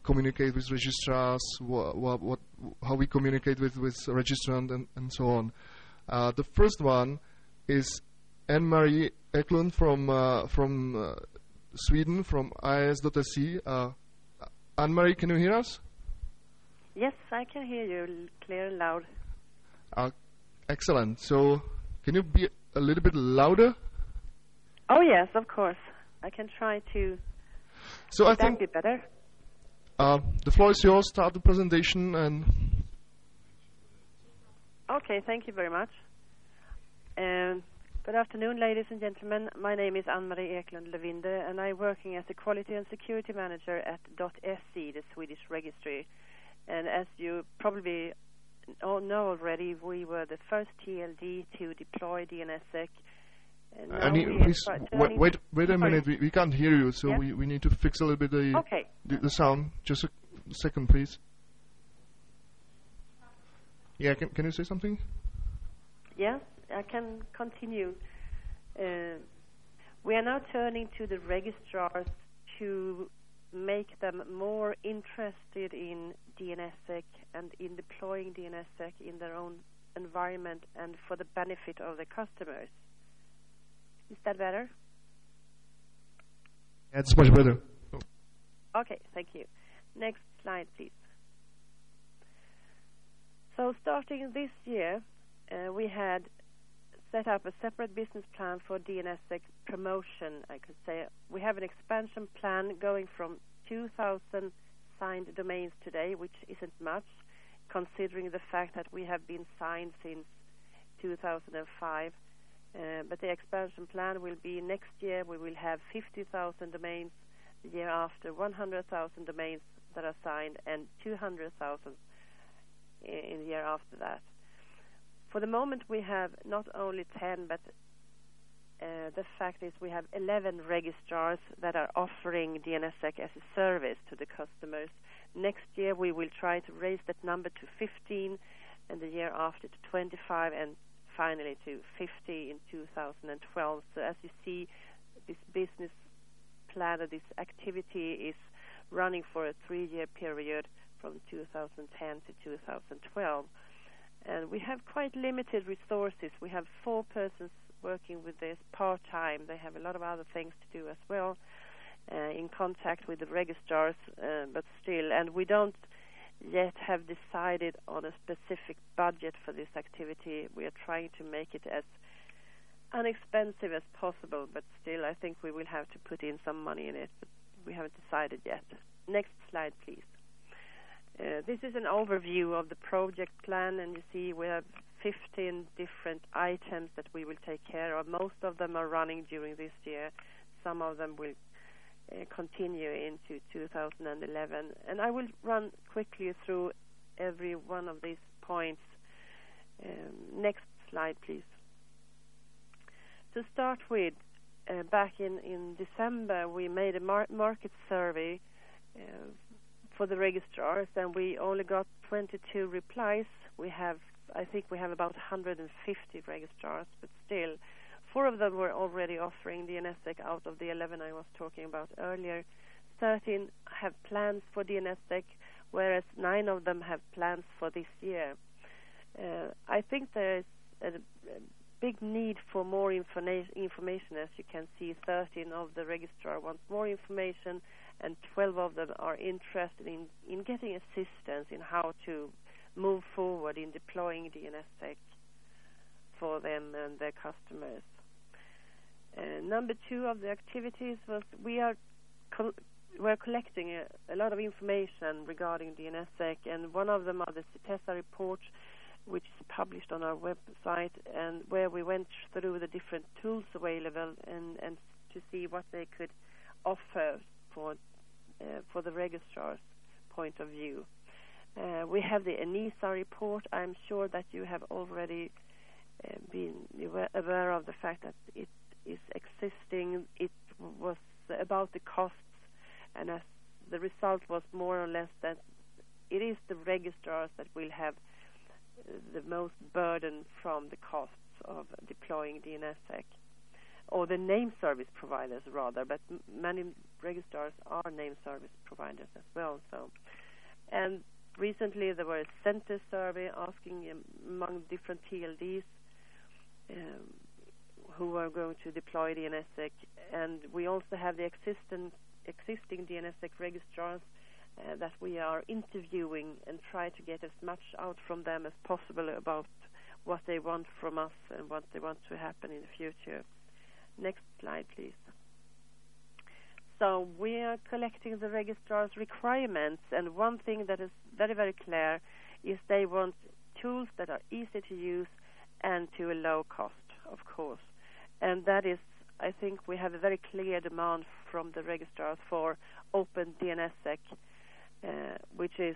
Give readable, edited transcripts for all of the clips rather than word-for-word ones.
communicate with registrars, how we communicate with registrant, and so on. The first one is Anne-Marie Eklund from Sweden, from IIS.se. Anne-Marie, can you hear us? Yes, I can hear you clear and loud. Excellent. So, can you be a little bit louder? Oh yes, of course. I can try to. So I think be better. The floor is yours. Start the presentation and. Okay, thank you very much. Good afternoon, ladies and gentlemen. My name is Anne-Marie Eklund Levinde, and I'm working as a Quality and Security Manager at .se, the Swedish registry. And as you probably all know already, we were the first TLD to deploy DNSSEC. Please, wait a minute. We can't hear you, so yeah? we need to fix a little bit the sound. Just a second, please. Yeah, can you say something? Yes, I can continue. We are now turning to the registrars to make them more interested in DNSSEC and in deploying DNSSEC in their own environment and for the benefit of the customers. Is that better? That's much better. Okay, thank you. Next slide, please. So starting this year, we had set up a separate business plan for DNSSEC promotion, I could say. We have an expansion plan going from 2,000 signed domains today, which isn't much, considering the fact that we have been signed since 2005. But the expansion plan will be next year we will have 50,000 domains, the year after 100,000 domains that are signed, and 200,000 in the year after that. For the moment we have not only 10, but the fact is we have 11 registrars that are offering DNSSEC as a service to the customers. Next year we will try to raise that number to 15, and the year after to 25, and finally to 50 in 2012. So as you see, this business plan or this activity is running for a 3-year period from 2010 to 2012. And we have quite limited resources. We have 4 persons working with this part-time. They have a lot of other things to do as well, in contact with the registrars, but still. And we don't yet have decided on a specific budget for this activity. We are trying to make it as inexpensive as possible, but still I think we will have to put in some money in it, but we haven't decided yet. Next slide, please. This is an overview of the project plan, and you see we have 15 different items that we will take care of. Most of them are running during this year. Some of them will continue into 2011. And I will run quickly through every one of these points. Next slide, please. To start with, back in December, we made a market survey for the registrars, and we only got 22 replies. I think we have about 150 registrars, but still, 4 of them were already offering DNSSEC out of the 11 I was talking about earlier. 13 have plans for DNSSEC, whereas 9 of them have plans for this year. I think there is a big need for more information. As you can see, 13 of the registrar want more information, and 12 of them are interested in getting assistance in how to move forward in deploying DNSSEC for them and their customers. Number 2 of the activities was we're collecting a lot of information regarding DNSSEC, and one of them are the CITESA report, which is published on our website, and where we went through the different tools available and to see what they could offer for the registrar's point of view. We have the ENISA report. I'm sure that you have already been aware of the fact that it is existing. It was about the costs, and as the result was more or less that it is the registrars that will have the most burden from the costs of deploying DNSSEC, or the name service providers rather, but many registrars are name service providers as well. So, and recently there was a center survey asking among different TLDs who are going to deploy DNSSEC, and we also have the existing DNSSEC registrars that we are interviewing and try to get as much out from them as possible about what they want from us and what they want to happen in the future. Next slide, please. So we are collecting the registrar's requirements, and one thing that is very, very clear is they want tools that are easy to use and to a low cost, of course. And that is, I think we have a very clear demand from the registrars for Open DNSSEC, which is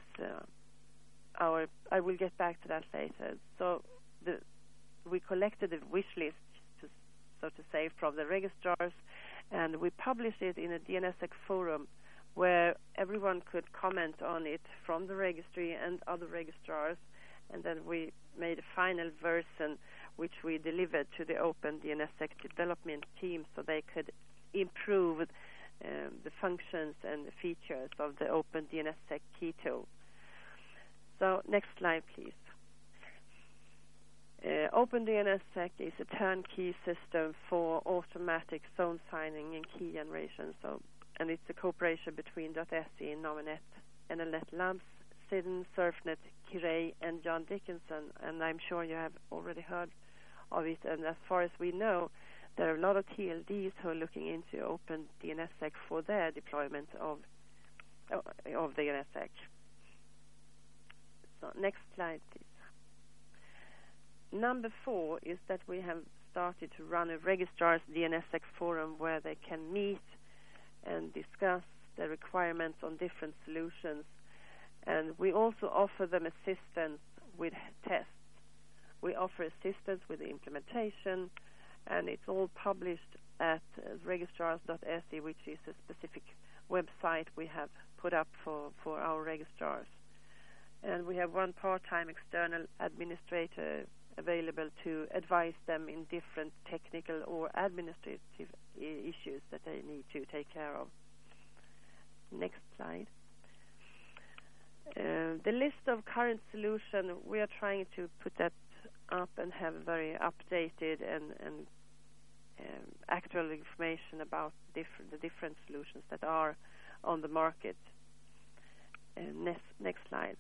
I will get back to that later. So we collected a wish list, so to say, from the registrars, and we published it in a DNSSEC forum where everyone could comment on it from the registry and other registrars, and then we made a final version which we delivered to the Open DNSSEC development team so they could improve the functions and the features of the Open DNSSEC key tool. So next slide, please. Open DNSSEC is a turnkey system for automatic zone signing and key generation. And it's a cooperation between .SE, Nominet, NLNet Labs, SIDN, SurfNet, Kirei, and John Dickinson. And I'm sure you have already heard of it. And as far as we know, there are a lot of TLDs who are looking into Open DNSSEC for their deployment of DNSSEC. So next slide, please. Number 4 is that we have started to run a registrar's DNSSEC forum where they can meet and discuss the requirements on different solutions. And we also offer them assistance with tests. We offer assistance with the implementation, and it's all published at registrars.se, which is a specific website we have put up for our registrars. And we have one part-time external administrator available to advise them in different technical or administrative issues that they need to take care of. Next slide. The list of current solutions, we are trying to put that up and have very updated and actual information about the different solutions that are on the market. Next slide.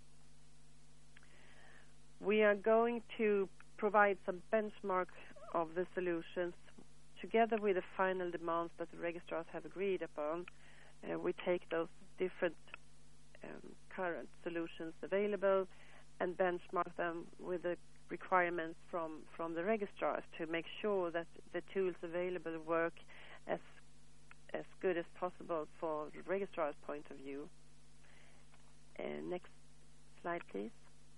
We are going to provide some benchmark of the solutions together with the final demands that the registrars have agreed upon. We take those different current solutions available and benchmark them with the requirements from the registrars to make sure that the tools available work as good as possible for the registrar's point of view. Next slide, please.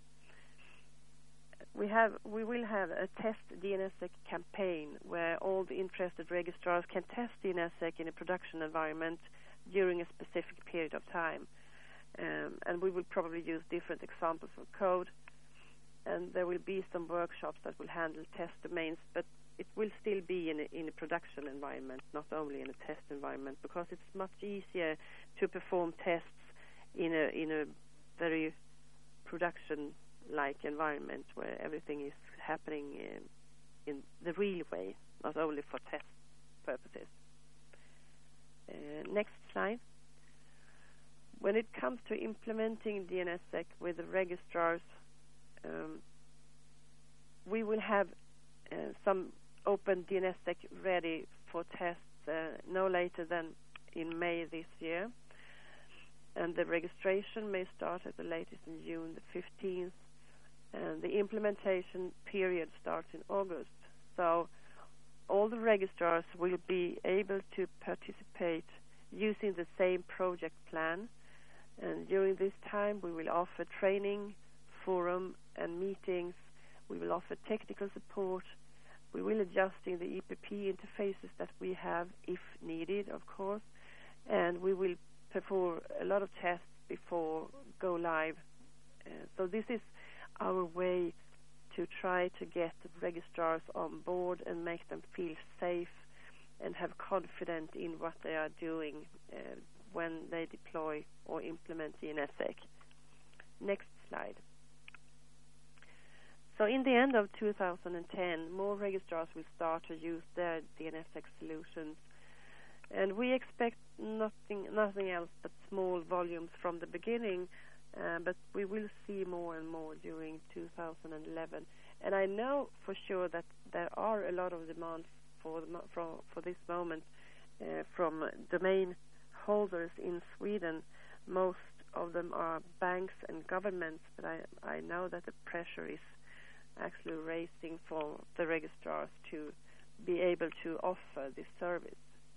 We will have a test DNSSEC campaign where all the interested registrars can test DNSSEC in a production environment during a specific period of time. And we will probably use different examples of code. And there will be some workshops that will handle test domains, but it will still be in a production environment, not only in a test environment, because it's much easier to perform tests in a very production-like environment where everything is happening in the real way, not only for test purposes. Next slide. When it comes to implementing DNSSEC with the registrars, we will have some Open DNSSEC ready for tests no later than in May this year. And the registration may start at the latest in June the 15th. And the implementation period starts in August. So all the registrars will be able to participate using the same project plan. And during this time, we will offer training, forum, and meetings. We will offer technical support. We will adjusting the EPP interfaces that we have if needed, of course. And we will perform a lot of tests before go live. So this is our way to try to get the registrars on board and make them feel safe and have confidence in what they are doing when they deploy or implement DNSSEC. Next slide. So in the end of 2010, more registrars will start to use their DNSSEC solutions, and we expect nothing else but small volumes from the beginning, but we will see more and more during 2011. And I know for sure that there are a lot of demands for this moment from domain holders in Sweden. Most of them are banks and governments, but I know that the pressure is actually raising for the registrars to be able to offer this service.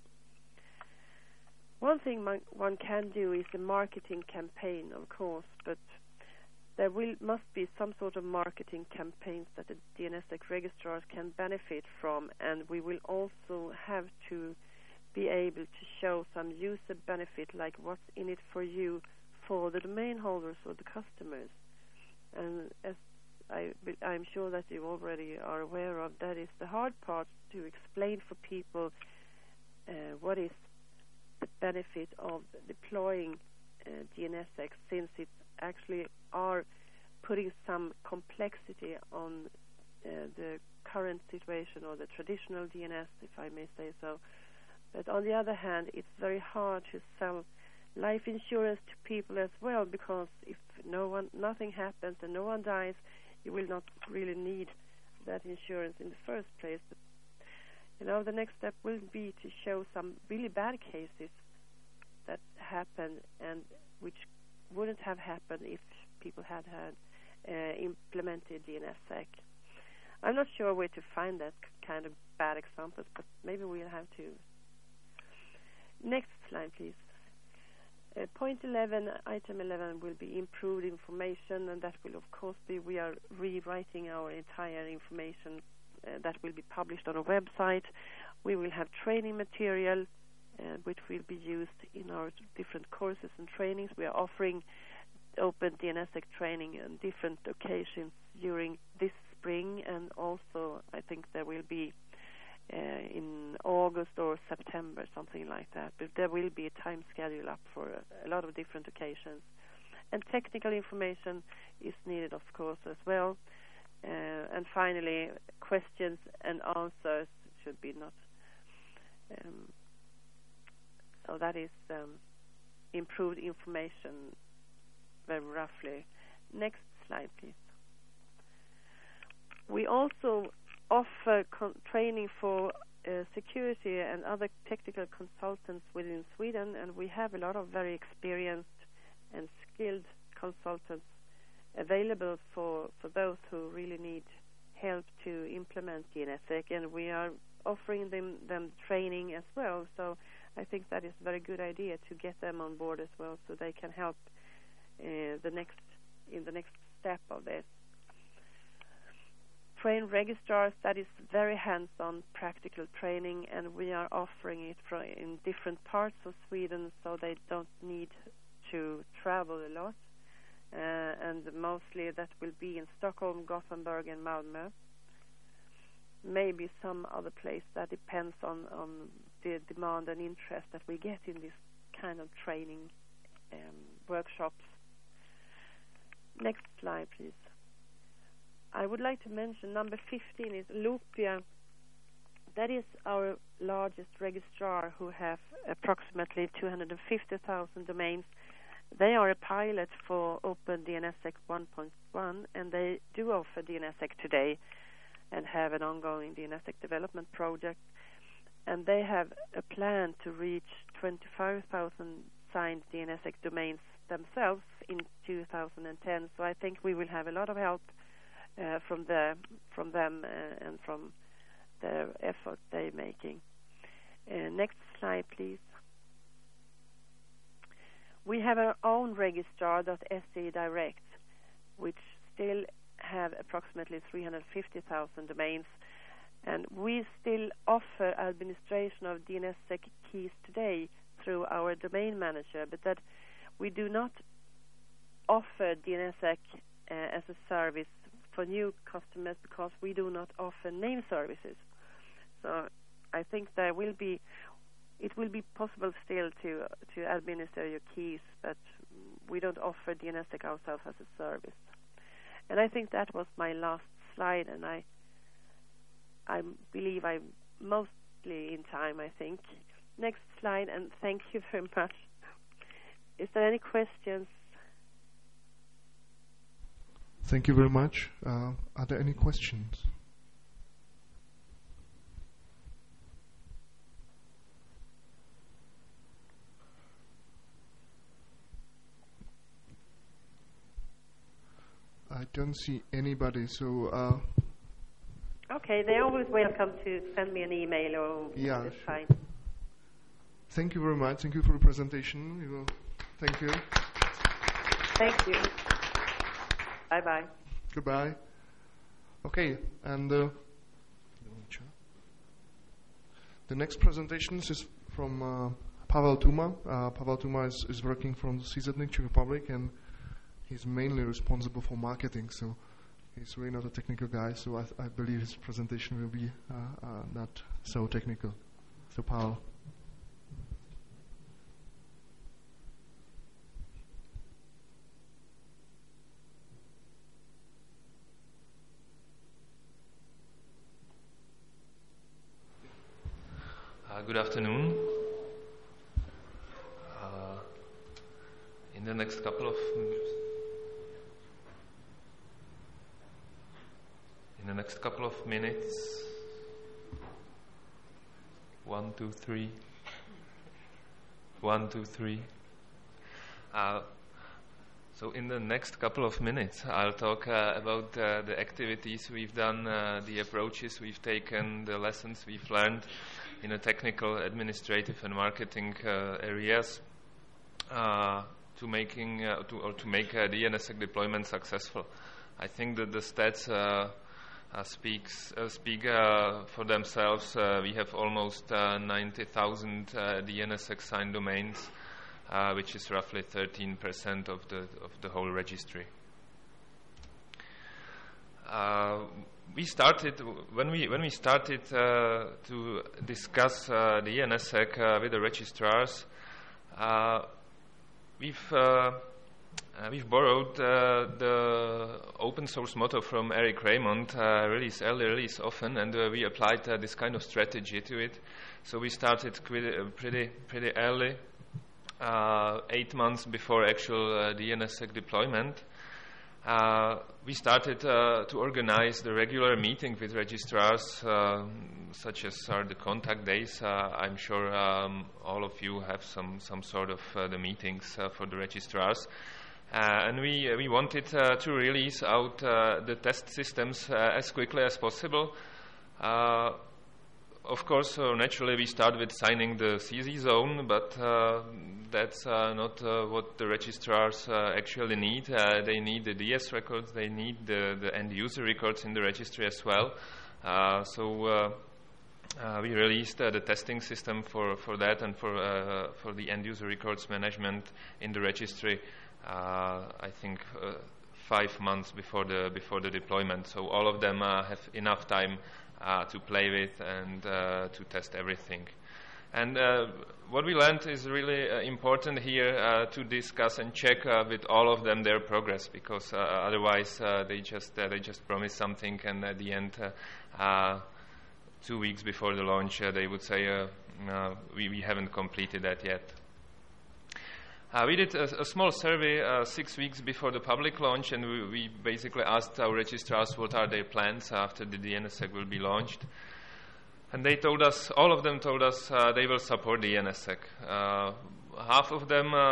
One thing one can do is a marketing campaign, of course, but there must be some sort of marketing campaigns that the DNSSEC registrars can benefit from, and we will also have to be able to show some user benefit, like what's in it for you, for the domain holders or the customers. And as I'm sure that you already are aware of, that is the hard part, to explain for people what is the benefit of deploying DNSSEC, since it actually are putting some complexity on the current situation or the traditional DNS, if I may say so. But on the other hand, it's very hard to sell life insurance to people as well, because if nothing happens and no one dies, you will not really need that insurance in the first place. But, the next step will be to show some really bad cases that happened and which wouldn't have happened if people had implemented DNSSEC. I'm not sure where to find that kind of bad examples, but maybe we'll have to. Next slide, please. Point 11, item 11, will be improved information, and that will, of course, be, we are rewriting our entire information that will be published on a website. We will have training material which will be used in our different courses and trainings. We are offering open DNSSEC training on different occasions during this spring, and also I think there will be in August or September, something like that. But there will be a time schedule up for a lot of different occasions. And technical information is needed, of course, as well. And finally, questions and answers should be not. So that is improved information, very roughly. Next slide, please. We also offer training for security and other technical consultants within Sweden, and we have a lot of very experienced and skilled consultants available for those who really need help to implement DNSSEC, and we are offering them training as well. So I think that is a very good idea to get them on board as well, so they can help in the next step of this. Train registrars, that is very hands-on practical training, and we are offering it in different parts of Sweden, so they don't need to travel a lot. And mostly that will be in Stockholm, Gothenburg, and Malmö. Maybe some other place. That depends on the demand and interest that we get in this kind of training workshops. Next slide, please. I would like to mention number 15 is Loopia. That is our largest registrar, who have approximately 250,000 domains. They are a pilot for Open DNSSEC 1.1, and they do offer DNSSEC today and have an ongoing DNSSEC development project. And they have a plan to reach 25,000 signed DNSSEC domains themselves in 2010. So I think we will have a lot of help from them and from the effort they're making. Next slide, please. We have our own registrar, .se Direct, which still have approximately 350,000 domains, and we still offer administration of DNSSEC keys today through our domain manager, but that we do not offer DNSSEC as a service for new customers, because we do not offer name services. So I think it will be possible still to administer your keys, but we don't offer DNSSEC ourselves as a service. And I think that was my last slide, and I believe I'm mostly in time, I think. Next slide, and thank you very much. Is there any questions? Thank you very much. Are there any questions? I don't see anybody, so... Okay, they're always welcome to send me an email or sure. fine. Thank you very much. Thank you for the presentation. Thank you. Thank you. Bye-bye. Goodbye. Okay, and the next presentation is from Pavel Tuma. Pavel Tuma is working from the CZNIC Czech Republic, and he's mainly responsible for marketing, so he's really not a technical guy, so I believe his presentation will be not so technical. So Pavel. Good afternoon. In the next couple of minutes, 1, 2, 3. 1, 2, 3. So in the next couple of minutes, I'll talk about the activities we've done, the approaches we've taken, the lessons we've learned in the technical, administrative, and marketing areas to make DNSSEC deployment successful. I think that the stats speak for themselves. We have almost 90,000 DNSSEC signed domains, which is roughly 13% of the whole registry. When we started to discuss DNSSEC with the registrars, we've borrowed the open source motto from Eric Raymond, release early, release often, and we applied this kind of strategy to it. So we started pretty early, 8 months before actual DNSSEC deployment. We started to organize the regular meeting with registrars, such as are the contact days. I'm sure all of you have some sort of the meetings for the registrars. And we wanted to release out the test systems as quickly as possible. Of course, naturally, we start with signing the CZ zone, but that's not what the registrars actually need. They need the DS records, they need the end-user records in the registry as well. So we released the testing system for that and for the end-user records management in the registry, I think 5 months before the deployment. So all of them have enough time to play with and to test everything. And what we learned is really important here to discuss and check with all of them their progress, because otherwise they just promise something, and at the end, 2 weeks before the launch, they would say we haven't completed that yet. We did a small survey 6 weeks before the public launch, and we basically asked our registrars what are their plans after the DNSSEC will be launched. And they told us, all of them told us they will support DNSSEC. Half of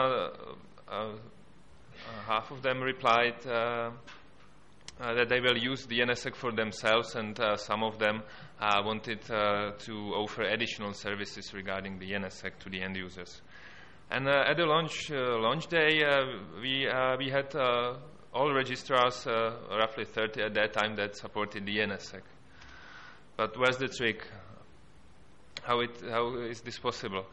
them replied that they will use DNSSEC for themselves, and some of them wanted to offer additional services regarding DNSSEC to the end users. And at the launch day, we had all registrars, roughly 30 at that time, that supported DNSSEC. But where's the trick? How is this possible?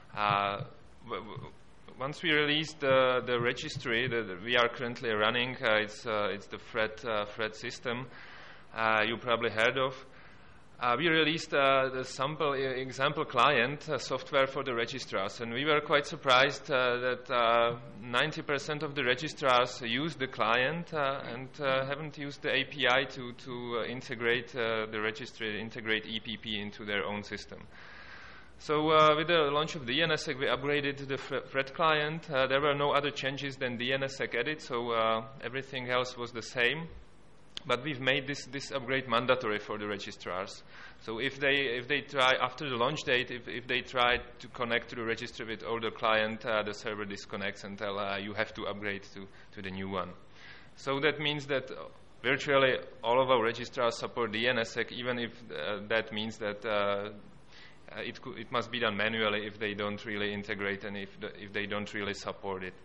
Once we released the registry that we are currently running, it's the FRED system you probably heard of. we released the sample example client software for the registrars, and we were quite surprised that 90% of the registrars use the client and haven't used the API to integrate the registry, integrate EPP into their own system. So with the launch of DNSSEC, we upgraded the thread client. There were no other changes than DNSSEC edit, so everything else was the same. But we've made this upgrade mandatory for the registrars. So if they try after the launch date, if they try to connect to the registry with older client, the server disconnects and tell you have to upgrade to the new one. So that means that virtually all of our registrars support DNSSEC, even if that means that it must be done manually if they don't really integrate and if they don't really support it.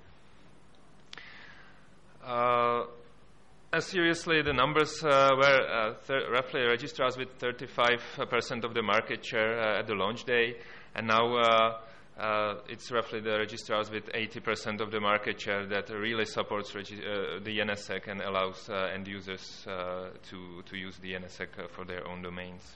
Seriously, the numbers were roughly registrars with 35% of the market share at the launch day, and now it's roughly the registrars with 80% of the market share that really supports DNSSEC and allows end users to use DNSSEC for their own domains.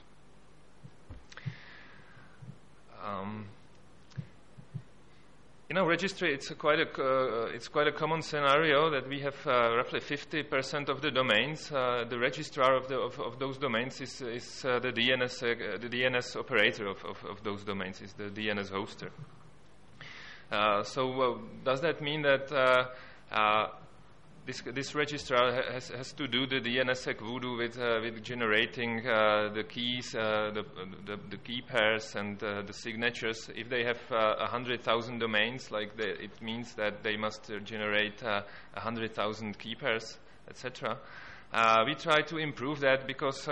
In our registry, it's quite a common scenario that we have roughly 50% of the domains. The registrar of those domains is the DNS operator of those domains, is the DNS hoster. So does that mean that this registrar has to do the DNSSEC voodoo with generating the keys, the key pairs, and the signatures? If they have 100,000 domains, it means that they must generate 100,000 key pairs, etc. We try to improve that because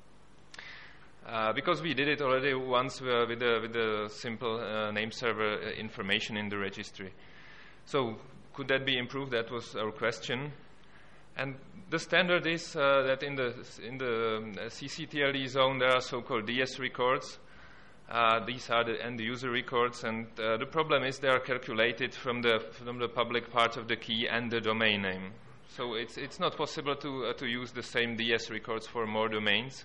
we did it already once with the simple name server information in the registry. So could that be improved? That was our question. And the standard is that in the CCTLD zone there are so-called DS records. These are the end-user records, and the problem is they are calculated from the public part of the key and the domain name. So it's not possible to use the same DS records for more domains.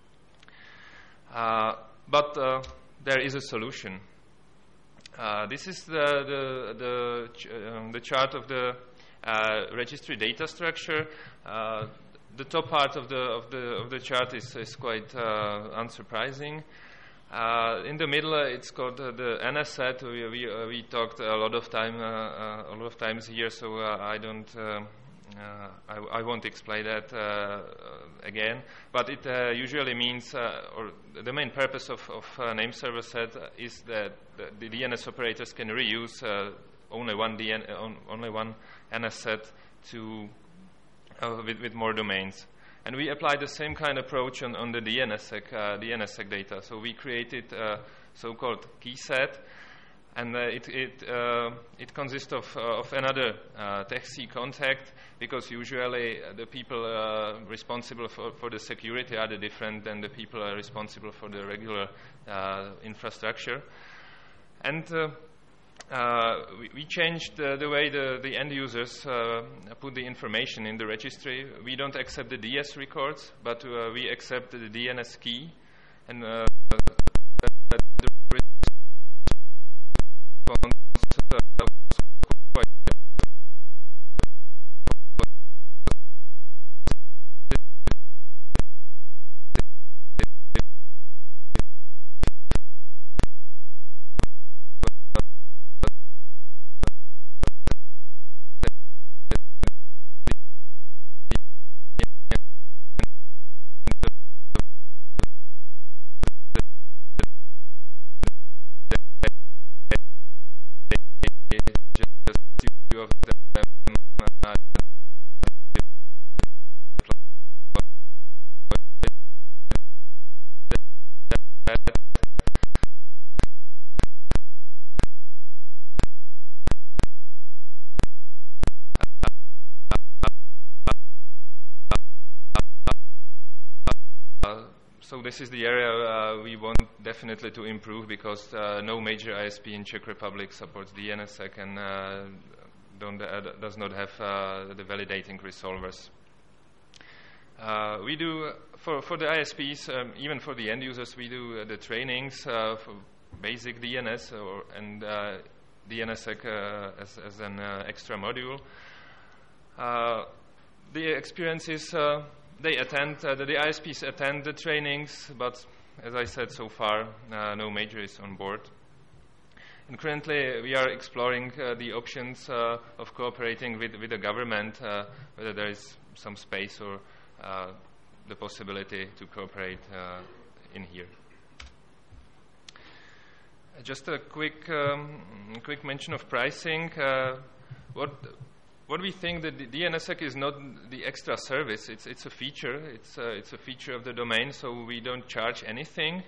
But there is a solution. This is the chart of the registry data structure. The top part of the chart is quite unsurprising. In the middle, it's called the NSSet. We talked a lot of times here, so I won't explain that again. But it usually means, or the main purpose of name server set is that the DNS operators can reuse only one NSSet with more domains. And we apply the same kind of approach on the DNSSEC data. So we created a so-called key set, and it consists of another TextC contact, because usually the people responsible for the security are different than the people are responsible for the regular infrastructure. And we changed the way the end users put the information in the registry. We don't accept the DS records, but we accept the DNS key, and so this is the area we want definitely to improve, because no major ISP in Czech Republic supports DNSSEC and does not have the validating resolvers. We do, for the ISPs, even for the end users, we do the trainings for basic DNS and DNSSEC as an extra module. The experience is the ISPs attend the trainings, but as I said so far, no major is on board. And currently we are exploring the options of cooperating with the government, whether there is some space or the possibility to cooperate in here. Just a quick mention of pricing. What we think that the DNSSEC is not the extra service. It's a feature. It's a feature of the domain, so we don't charge anything.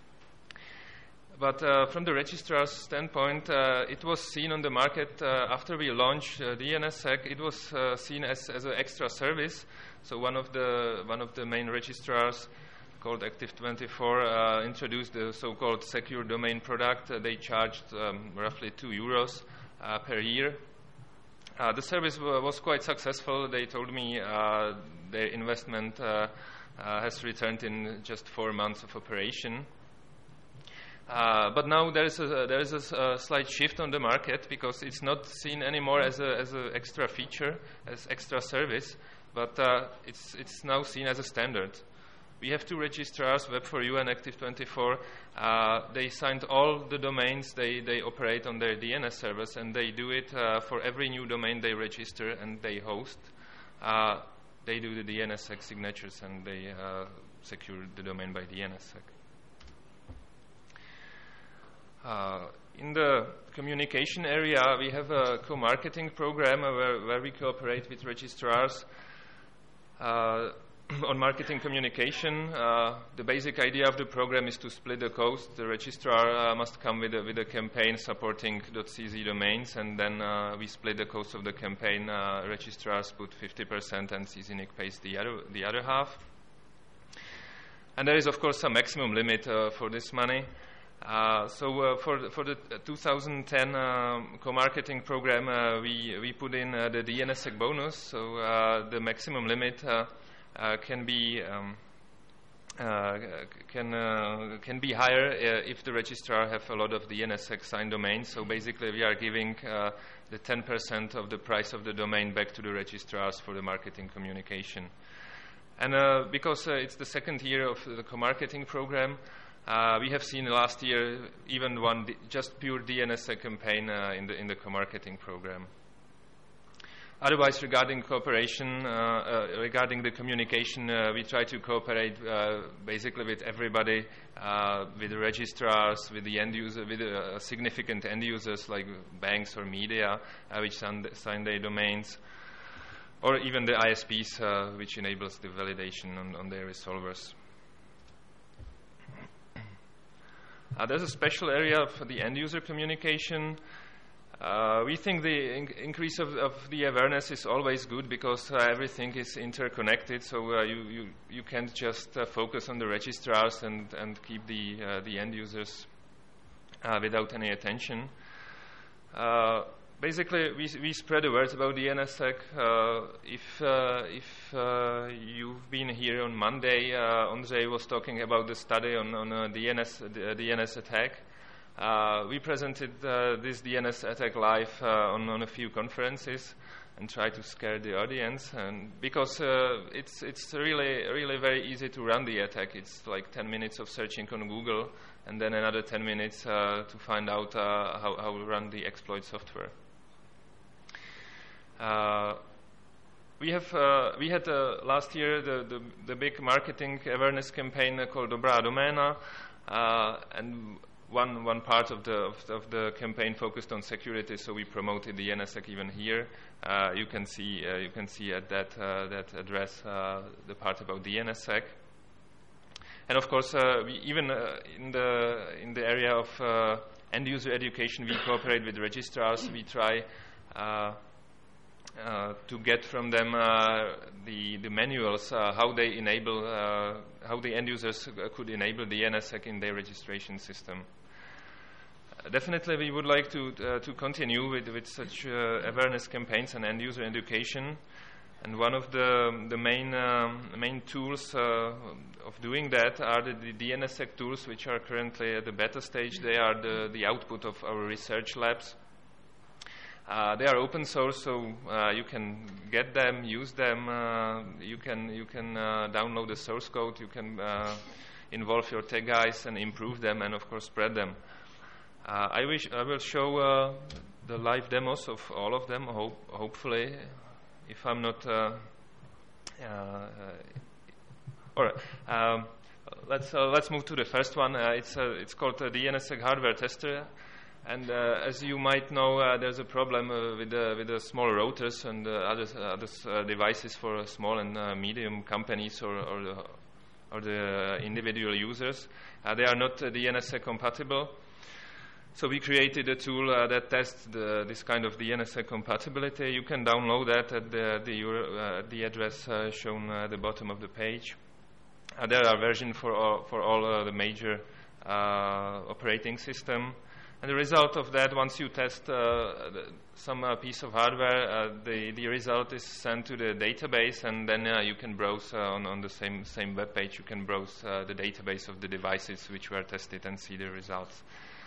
But from the registrar's standpoint, it was seen on the market after we launched DNSSEC. It was seen as an extra service. So one of the main registrars, called Active24, introduced the so-called secure domain product. They charged roughly €2 per year. The service was quite successful. They told me their investment has returned in just 4 months of operation. But now there is a slight shift on the market, because it's not seen anymore as an extra feature, as extra service, but it's now seen as a standard. We have 2 registrars, Web4U and Active24. They signed all the domains they operate on their DNS servers, and they do it for every new domain they register and they host. They do the DNSSEC signatures, and they secure the domain by DNSSEC. In the communication area, we have a co-marketing program where we cooperate with registrars on marketing communication. The basic idea of the program is to split the cost. The registrar must come with a campaign supporting .cz domains, and then we split the cost of the campaign. Registrars put 50% and CZNIC pays the other half. And there is, of course, some maximum limit for this money. So for the 2010 co-marketing program, we put in the DNSSEC bonus. So the maximum limit can be higher if the registrar have a lot of DNSSEC signed domains. So basically, we are giving the 10% of the price of the domain back to the registrars for the marketing communication. And because it's the second year of the co-marketing program, we have seen last year even one just pure DNSSEC campaign in the co-marketing program. Otherwise, regarding cooperation, regarding the communication, we try to cooperate basically with everybody, with the registrars, with the end user, with significant end users like banks or media, which sign their domains, or even the ISPs, which enables the validation on their resolvers. There's a special area for the end user communication. We think the increase of the awareness is always good, because everything is interconnected. So you can't just focus on the registrars and keep the end users without any attention. Basically, we spread the words about DNSSEC. If you've been here on Monday, Ondřej was talking about the study on DNS attack. We presented this DNS attack live on a few conferences and tried to scare the audience. And because it's really very easy to run the attack. It's like 10 minutes of searching on Google, and then another 10 minutes to find out how to run the exploit software. We had last year the big marketing awareness campaign called Dobrá doména, and one part of the campaign focused on security. So we promoted the DNSSEC even here. You can see at that address the part about DNSSEC. And of course, we even in the area of end user education, we cooperate with registrars. We try to get from them the manuals, how they enable, how the end users could enable the DNSSEC in their registration system. Definitely, we would like to continue with such awareness campaigns and end user education. And one of the main tools of doing that are the DNSSEC tools, which are currently at the beta stage. They are the output of our research labs. They are open source, so you can get them, use them. You can download the source code. You can involve your tech guys and improve them, and of course spread them. I will show the live demos of all of them. Hopefully, if I'm not. All right. Let's move to the first one. It's called the DNSSEC hardware tester. And as you might know, there's a problem with the small routers and other devices for small and medium companies or the individual users. They are not DNSSEC compatible. So we created a tool that tests this kind of DNSSEC compatibility. You can download that at the address shown at the bottom of the page. There are versions for all the major operating system. And the result of that, once you test some piece of hardware, the result is sent to the database, and then you can browse on the same web page. You can browse the database of the devices which were tested and see the results.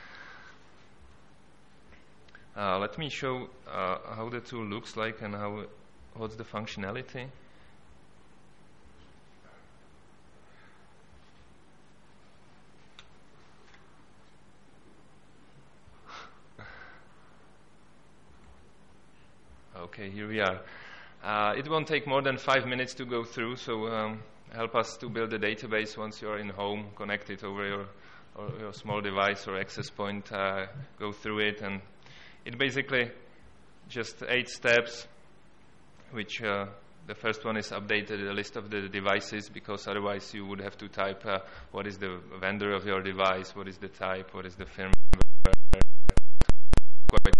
Let me show how the tool looks like and what's the functionality. Okay, here we are. It won't take more than 5 minutes to go through, so help us to build a database once you're in home, connect it over your small device or access point, go through it, and it basically just 8 steps, which the first one is updated the list of the devices, because otherwise you would have to type what is the vendor of your device, what is the type, what is the firmware. Quite